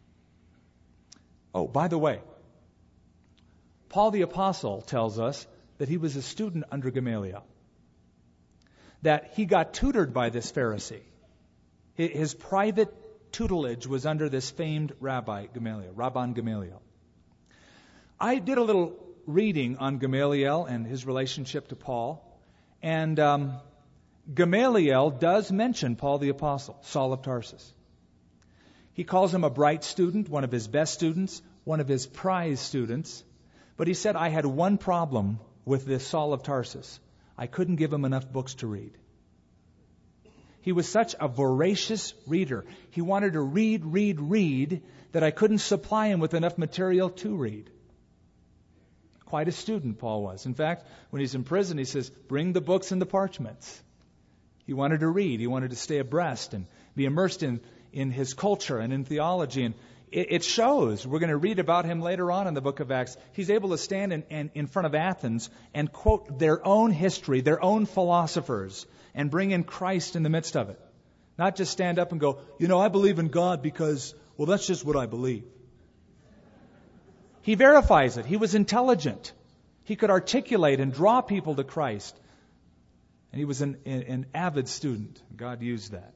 S1: Oh, by the way, Paul the Apostle tells us that he was a student under Gamaliel, that he got tutored by this Pharisee. His private tutelage was under this famed Rabbi Gamaliel, Rabban Gamaliel. I did a little reading on Gamaliel and his relationship to Paul, and um, Gamaliel does mention Paul the Apostle, Saul of Tarsus. He calls him a bright student, one of his best students, one of his prize students. But he said, I had one problem with this Saul of Tarsus. I couldn't give him enough books to read. He was such a voracious reader. He wanted to read, read, read, that I couldn't supply him with enough material to read. Quite a student, Paul was. In fact, when he's in prison, he says, bring the books and the parchments. He wanted to read. He wanted to stay abreast and be immersed in in his culture and in theology. And it, it shows. We're going to read about him later on in the book of Acts. He's able to stand in, in, in front of Athens and quote their own history, their own philosophers, and bring in Christ in the midst of it. Not just stand up and go, you know, I believe in God because, well, that's just what I believe. He verifies it. He was intelligent. He could articulate and draw people to Christ. And he was an, an, an avid student. God used that.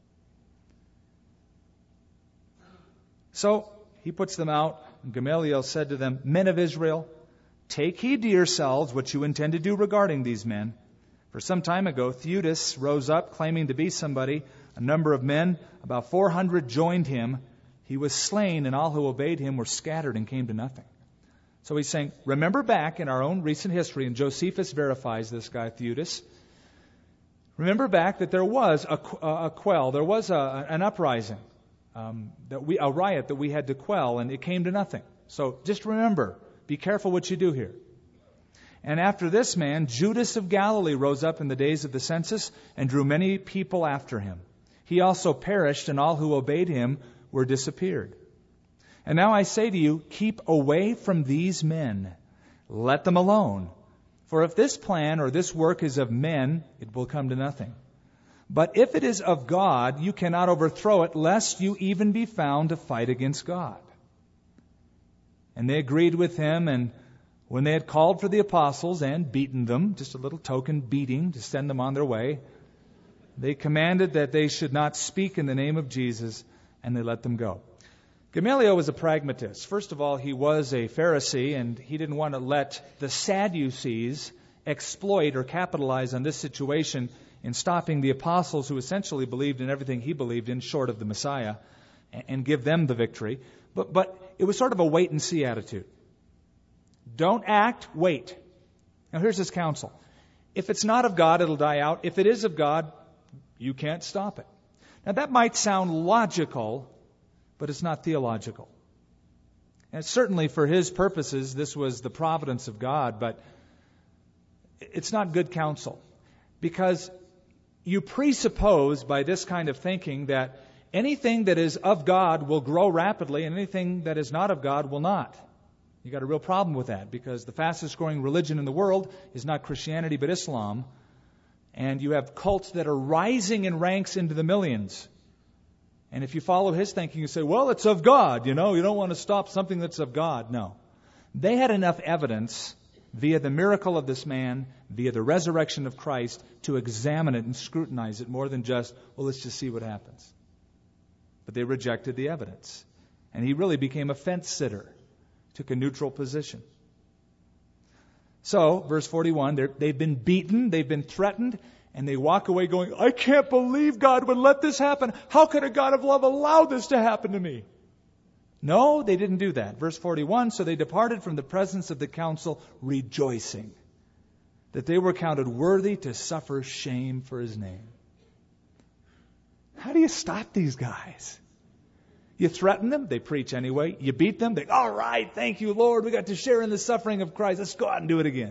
S1: So he puts them out, and Gamaliel said to them, men of Israel, take heed to yourselves what you intend to do regarding these men. For some time ago, Theudas rose up, claiming to be somebody. A number of men, about four hundred, joined him. He was slain, and all who obeyed him were scattered and came to nothing. So he's saying, remember back in our own recent history, and Josephus verifies this guy, Theudas. Remember back that there was a, a quell, there was a, an uprising. Um, that we a riot that we had to quell, and it came to nothing. So just remember, be careful what you do here. And after this man, Judas of Galilee rose up in the days of the census and drew many people after him. He also perished, and all who obeyed him were disappeared. And now I say to you, keep away from these men. Let them alone. For if this plan or this work is of men, it will come to nothing. But if it is of God, you cannot overthrow it, lest you even be found to fight against God. And they agreed with him, and when they had called for the apostles and beaten them, just a little token beating to send them on their way, they commanded that they should not speak in the name of Jesus, and they let them go. Gamaliel was a pragmatist. First of all, he was a Pharisee, and he didn't want to let the Sadducees exploit or capitalize on this situation in stopping the apostles who essentially believed in everything he believed in, short of the Messiah, and give them the victory. But, but it was sort of a wait-and-see attitude. Don't act, wait. Now here's his counsel. If it's not of God, it'll die out. If it is of God, you can't stop it. Now that might sound logical, but it's not theological. And certainly for his purposes, this was the providence of God, but it's not good counsel. Because you presuppose by this kind of thinking that anything that is of God will grow rapidly and anything that is not of God will not. You got a real problem with that, because the fastest growing religion in the world is not Christianity but Islam. And you have cults that are rising in ranks into the millions. And if you follow his thinking, you say, well, it's of God. You know, you don't want to stop something that's of God. No. They had enough evidence via the miracle of this man, via the resurrection of Christ, to examine it and scrutinize it more than just, well, let's just see what happens. But they rejected the evidence. And he really became a fence sitter, took a neutral position. So, verse forty-one, they've been beaten, they've been threatened, and they walk away going, I can't believe God would let this happen. How could a God of love allow this to happen to me? No, they didn't do that. Verse forty-one, so they departed from the presence of the council rejoicing that they were counted worthy to suffer shame for his name. How do you stop these guys? You threaten them, they preach anyway. You beat them, they, all right, thank you, Lord, we got to share in the suffering of Christ. Let's go out and do it again.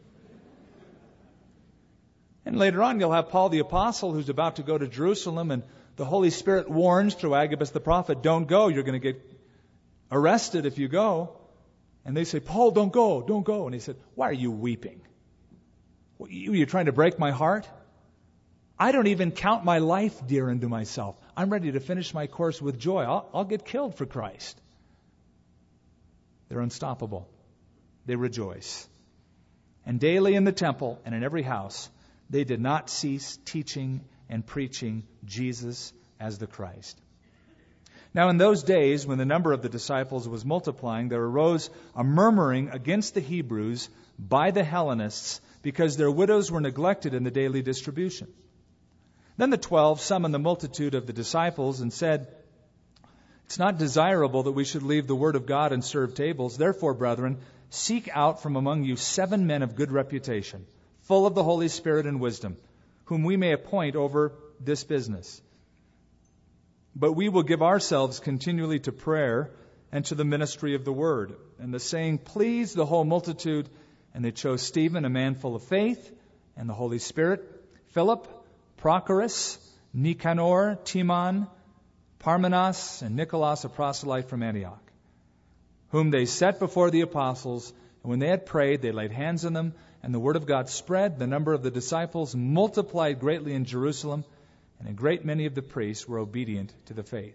S1: And later on, you'll have Paul the Apostle, who's about to go to Jerusalem, and the Holy Spirit warns through Agabus the prophet, don't go, you're going to get arrested if you go. And they say, Paul, don't go, don't go. And he said, why are you weeping? What, you, you're trying to break my heart? I don't even count my life dear unto myself. I'm ready to finish my course with joy. I'll, I'll get killed for Christ. They're unstoppable. They rejoice. And daily in the temple and in every house, they did not cease teaching and preaching Jesus as the Christ. Now in those days, when the number of the disciples was multiplying, there arose a murmuring against the Hebrews by the Hellenists, because their widows were neglected in the daily distribution. Then the twelve summoned the multitude of the disciples and said, it's not desirable that we should leave the word of God and serve tables. Therefore, brethren, seek out from among you seven men of good reputation, full of the Holy Spirit and wisdom, whom we may appoint over this business. But we will give ourselves continually to prayer and to the ministry of the word. And the saying pleased the whole multitude, and they chose Stephen, a man full of faith and the Holy Spirit, Philip, Prochorus, Nicanor, Timon, Parmenas, and Nicholas, a proselyte from Antioch, whom they set before the apostles. And when they had prayed, they laid hands on them, and the word of God spread. The number of the disciples multiplied greatly in Jerusalem, and a great many of the priests were obedient to the faith.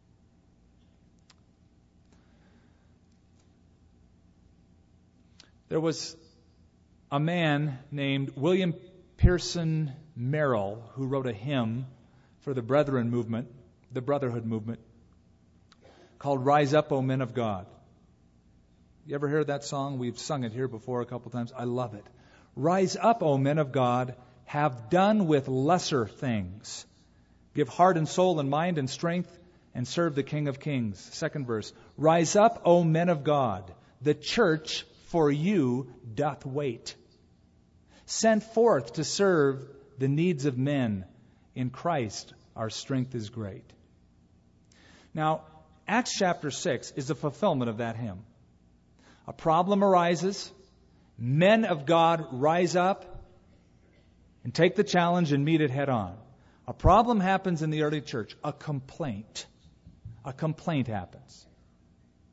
S1: There was a man named William Pearson Merrill who wrote a hymn for the Brethren movement, the Brotherhood movement, called Rise Up, O Men of God. You ever heard that song? We've sung it here before a couple times. I love it. Rise up, O men of God, have done with lesser things. Give heart and soul and mind and strength, and serve the King of Kings. Second verse. Rise up, O men of God, the church for you doth wait. Sent forth to serve the needs of men. In Christ our strength is great. Now, Acts chapter six is a fulfillment of that hymn. A problem arises. Men of God rise up and take the challenge and meet it head on. A problem happens in the early church. A complaint. A complaint happens.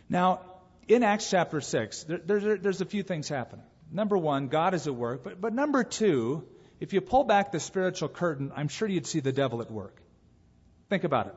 S1: Now, in Acts chapter six, there, there's, there's a few things happening. Number one, God is at work. But, but number two, if you pull back the spiritual curtain, I'm sure you'd see the devil at work. Think about it.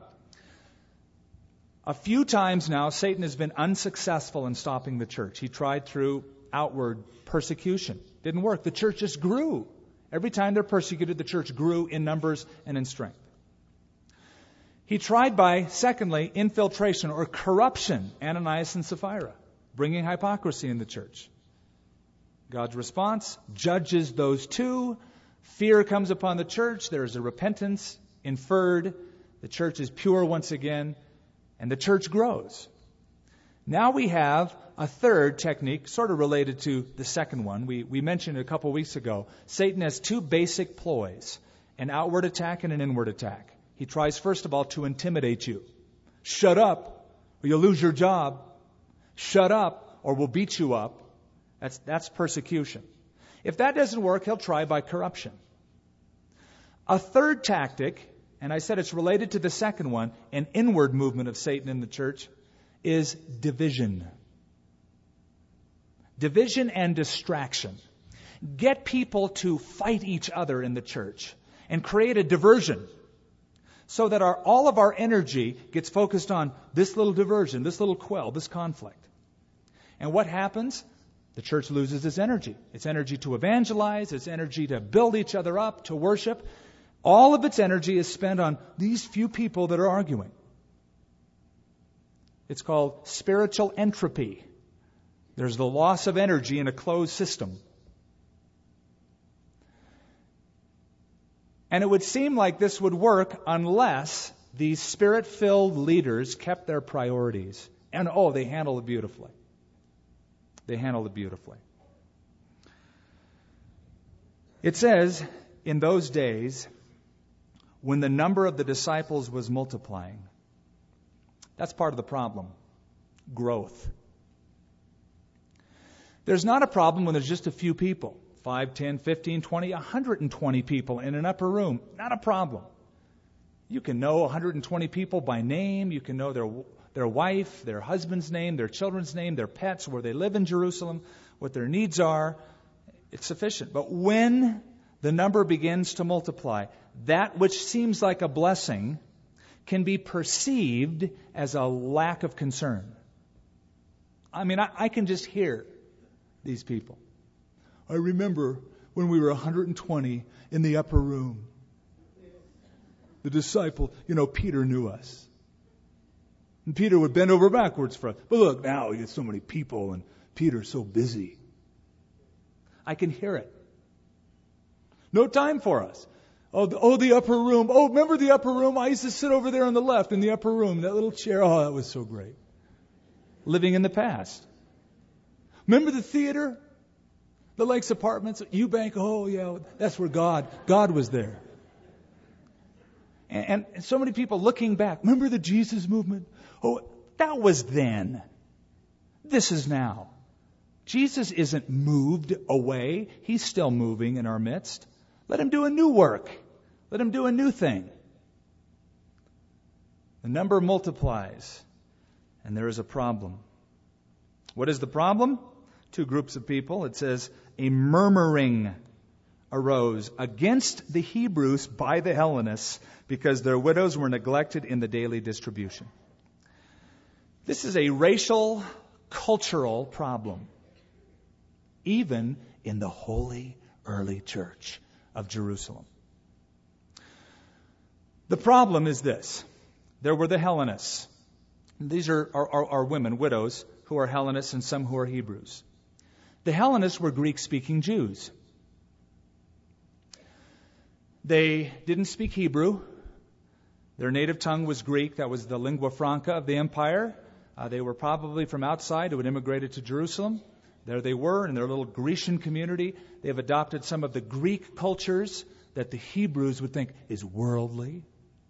S1: A few times now, Satan has been unsuccessful in stopping the church. He tried through outward persecution. Didn't work. The church just grew. Every time they're persecuted, the church grew in numbers and in strength. He tried by, secondly, infiltration or corruption, Ananias and Sapphira, bringing hypocrisy in the church. God's response judges those two. Fear comes upon the church. There is a repentance inferred. The church is pure once again, and the church grows. Now we have a third technique, sort of related to the second one. We, we mentioned it a couple weeks ago. Satan has two basic ploys, an outward attack and an inward attack. He tries, first of all, to intimidate you. Shut up, or you'll lose your job. Shut up, or we'll beat you up. That's, that's persecution. If that doesn't work, he'll try by corruption. A third tactic, and I said it's related to the second one, an inward movement of Satan in the church, is division. Division and distraction. Get people to fight each other in the church and create a diversion so that our, all of our energy gets focused on this little diversion, this little quell, this conflict. And what happens? The church loses its energy. Its energy to evangelize, its energy to build each other up, to worship. All of its energy is spent on these few people that are arguing. It's called spiritual entropy. There's the loss of energy in a closed system. And it would seem like this would work unless these spirit-filled leaders kept their priorities. And oh, they handle it beautifully. They handle it beautifully. It says, in those days, when the number of the disciples was multiplying, that's part of the problem. Growth. There's not a problem when there's just a few people. five, ten, fifteen, twenty, one hundred twenty people in an upper room. Not a problem. You can know one hundred twenty people by name. You can know their their wife, their husband's name, their children's name, their pets, where they live in Jerusalem, what their needs are. It's sufficient. But when the number begins to multiply, that which seems like a blessing can be perceived as a lack of concern. I mean, I, I can just hear these people. I remember when we were one hundred twenty in the upper room. The disciple, you know, Peter knew us. And Peter would bend over backwards for us. But look, now you get so many people and Peter's so busy. I can hear it. No time for us. Oh the, oh, the upper room. Oh, remember the upper room? I used to sit over there on the left in the upper room, that little chair. Oh, that was so great. Living in the past. Remember the theater? The Lakes Apartments, Eubank. Oh, yeah, that's where God, God was there. And, and so many people looking back. Remember the Jesus movement? Oh, that was then. This is now. Jesus isn't moved away. He's still moving in our midst. Let him do a new work. Let him do a new thing. The number multiplies, and there is a problem. What is the problem? Two groups of people. It says, a murmuring arose against the Hebrews by the Hellenists because their widows were neglected in the daily distribution. This is a racial, cultural problem, even in the holy early church of Jerusalem. The problem is this. There were the Hellenists. These are, are, are, are women, widows, who are Hellenists and some who are Hebrews. The Hellenists were Greek-speaking Jews. They didn't speak Hebrew. Their native tongue was Greek. That was the lingua franca of the empire. Uh, they were probably from outside who had immigrated to Jerusalem. There they were in their little Grecian community. They have adopted some of the Greek cultures that the Hebrews would think is worldly.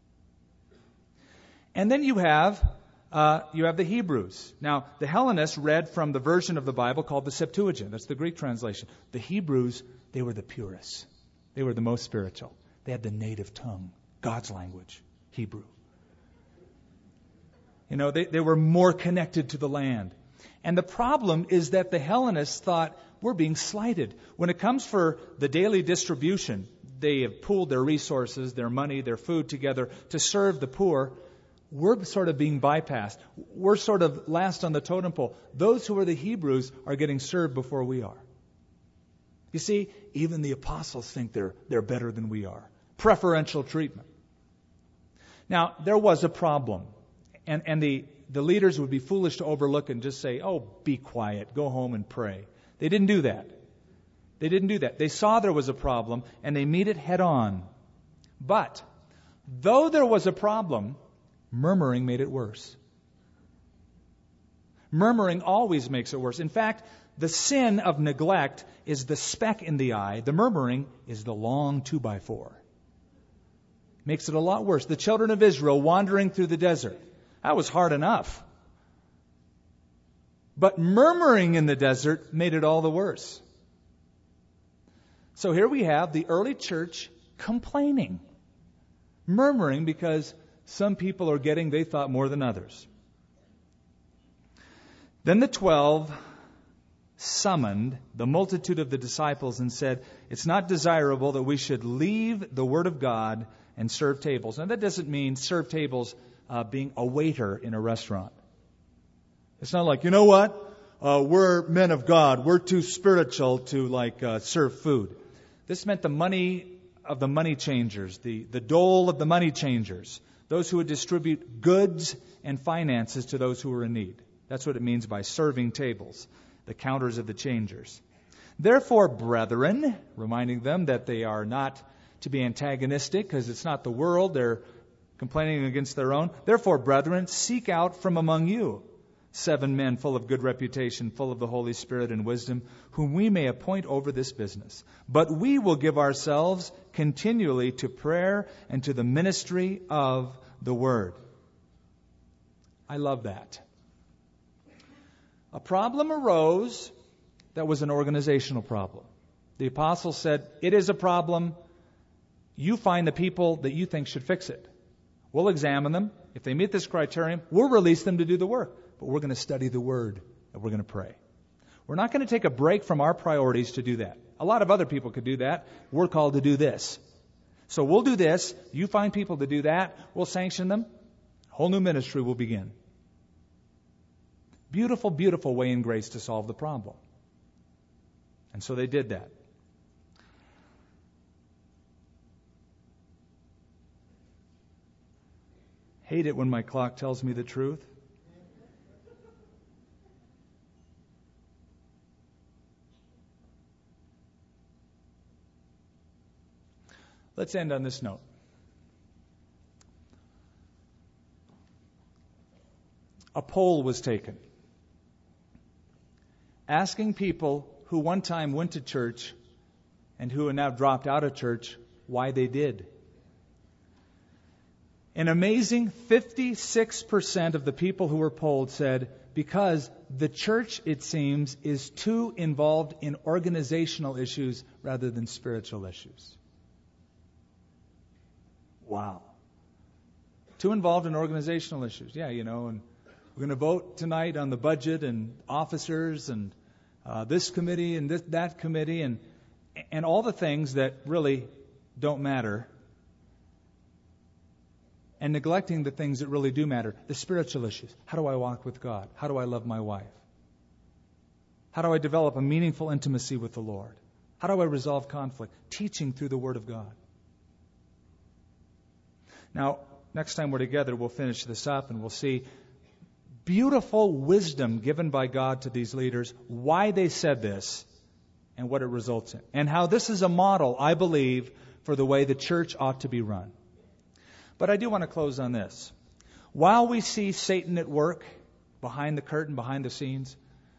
S1: And then you have uh, you have the Hebrews. Now, the Hellenists read from the version of the Bible called the Septuagint. That's the Greek translation. The Hebrews, they were the purest. They were the most spiritual. They had the native tongue, God's language, Hebrew. You know, they, they were more connected to the land. And the problem is that the Hellenists thought, we're being slighted. When it comes for the daily distribution, they have pooled their resources, their money, their food together to serve the poor. We're sort of being bypassed. We're sort of last on the totem pole. Those who are the Hebrews are getting served before we are. You see, even the apostles think they're, they're better than we are. Preferential treatment. Now, there was a problem. And, and the, the leaders would be foolish to overlook and just say, oh, be quiet, go home and pray. They didn't do that. They didn't do that. They saw there was a problem, and they meet it head on. But, though there was a problem, murmuring made it worse. Murmuring always makes it worse. In fact, the sin of neglect is the speck in the eye. The murmuring is the long two by four. Makes it a lot worse. The children of Israel wandering through the desert. That was hard enough. But murmuring in the desert made it all the worse. So here we have the early church complaining. Murmuring because some people are getting, they thought, more than others. Then the twelve summoned the multitude of the disciples and said, it's not desirable that we should leave the Word of God and serve tables. Now that doesn't mean serve tables uh, being a waiter in a restaurant. It's not like, you know what, uh, we're men of God, we're too spiritual to like uh, serve food. This meant the money of the money changers, the, the dole of the money changers, those who would distribute goods and finances to those who were in need. That's what it means by serving tables, the counters of the changers. Therefore, brethren, reminding them that they are not to be antagonistic because it's not the world, they're complaining against their own. Therefore, brethren, seek out from among you seven men full of good reputation, full of the Holy Spirit and wisdom, whom we may appoint over this business. But we will give ourselves continually to prayer and to the ministry of the Word. I love that. A problem arose that was an organizational problem. The apostles said, it is a problem. You find the people that you think should fix it. We'll examine them. If they meet this criterion, we'll release them to do the work. But we're going to study the Word and we're going to pray. We're not going to take a break from our priorities to do that. A lot of other people could do that. We're called to do this. So we'll do this. You find people to do that. We'll sanction them. A whole new ministry will begin. Beautiful, beautiful way in grace to solve the problem. And so they did that. Hate it when my clock tells me the truth. Let's end on this note. A poll was taken, asking people who one time went to church and who have now dropped out of church why they did. An amazing fifty-six percent of the people who were polled said, because the church, it seems, is too involved in organizational issues rather than spiritual issues. Wow. Too involved in organizational issues. Yeah, you know, and we're going to vote tonight on the budget and officers and uh, this committee and this, that committee and and all the things that really don't matter. And neglecting the things that really do matter, the spiritual issues. How do I walk with God? How do I love my wife? How do I develop a meaningful intimacy with the Lord? How do I resolve conflict? Teaching through the Word of God. Now, next time we're together, we'll finish this up and we'll see beautiful wisdom given by God to these leaders, why they said this, and what it results in. And how this is a model, I believe, for the way the church ought to be run. But I do want to close on this. While we see Satan at work behind the curtain, behind the scenes,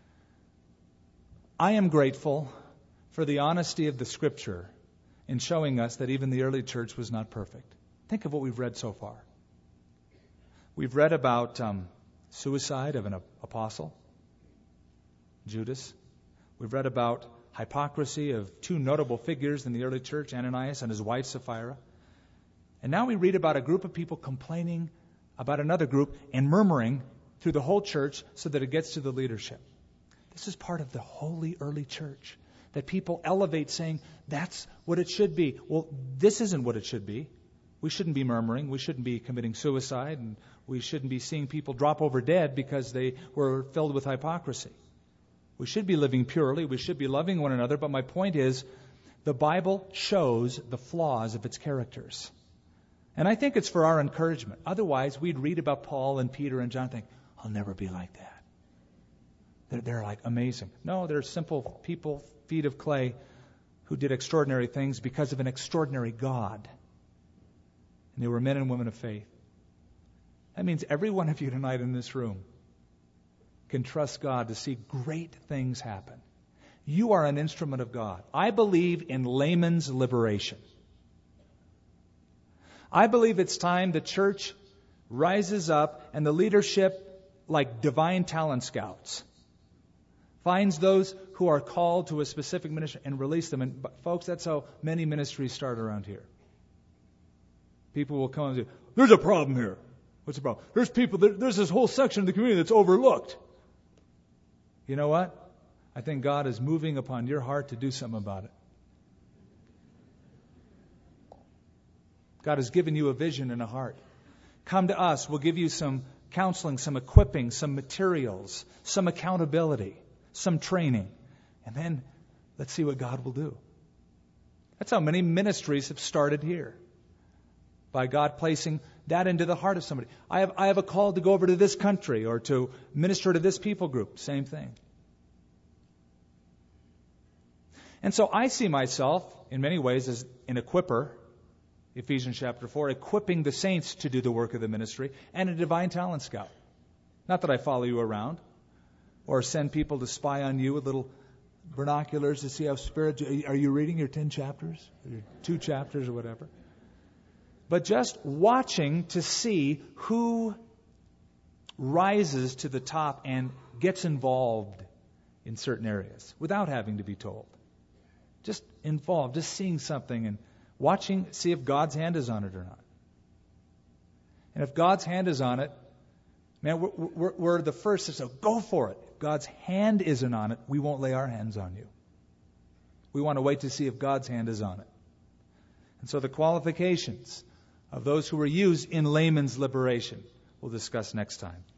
S1: I am grateful for the honesty of the Scripture in showing us that even the early church was not perfect. Think of what we've read so far. We've read about um, suicide of an apostle, Judas. We've read about hypocrisy of two notable figures in the early church, Ananias and his wife Sapphira. And now we read about a group of people complaining about another group and murmuring through the whole church so that it gets to the leadership. This is part of the holy early church, that people elevate saying, that's what it should be. Well, this isn't what it should be. We shouldn't be murmuring. We shouldn't be committing suicide. And we shouldn't be seeing people drop over dead because they were filled with hypocrisy. We should be living purely. We should be loving one another. But my point is, the Bible shows the flaws of its characters. And I think it's for our encouragement. Otherwise, we'd read about Paul and Peter and John and think, I'll never be like that. They're, they're like amazing. No, they're simple people, feet of clay, who did extraordinary things because of an extraordinary God. And they were men and women of faith. That means every one of you tonight in this room can trust God to see great things happen. You are an instrument of God. I believe in layman's liberation. I believe it's time the church rises up and the leadership, like divine talent scouts, finds those who are called to a specific ministry and release them. And folks, that's how many ministries start around here. People will come and say, there's a problem here. What's the problem? There's people, there, there's this whole section of the community that's overlooked. You know what? I think God is moving upon your heart to do something about it. God has given you a vision and a heart. Come to us. We'll give you some counseling, some equipping, some materials, some accountability, some training. And then let's see what God will do. That's how many ministries have started here. By God placing that into the heart of somebody. I have, I have a call to go over to this country or to minister to this people group. Same thing. And so I see myself, in many ways, as an equipper, Ephesians chapter four, equipping the saints to do the work of the ministry, and a divine talent scout. Not that I follow you around or send people to spy on you with little binoculars to see how spiritual. Are you reading your ten chapters? Or your two chapters or whatever? But just watching to see who rises to the top and gets involved in certain areas without having to be told. Just involved, just seeing something and watching, see if God's hand is on it or not. And if God's hand is on it, man, we're, we're, we're the first to say, go for it. If God's hand isn't on it, we won't lay our hands on you. We want to wait to see if God's hand is on it. And so the qualifications of those who were used in layman's liberation we'll discuss next time.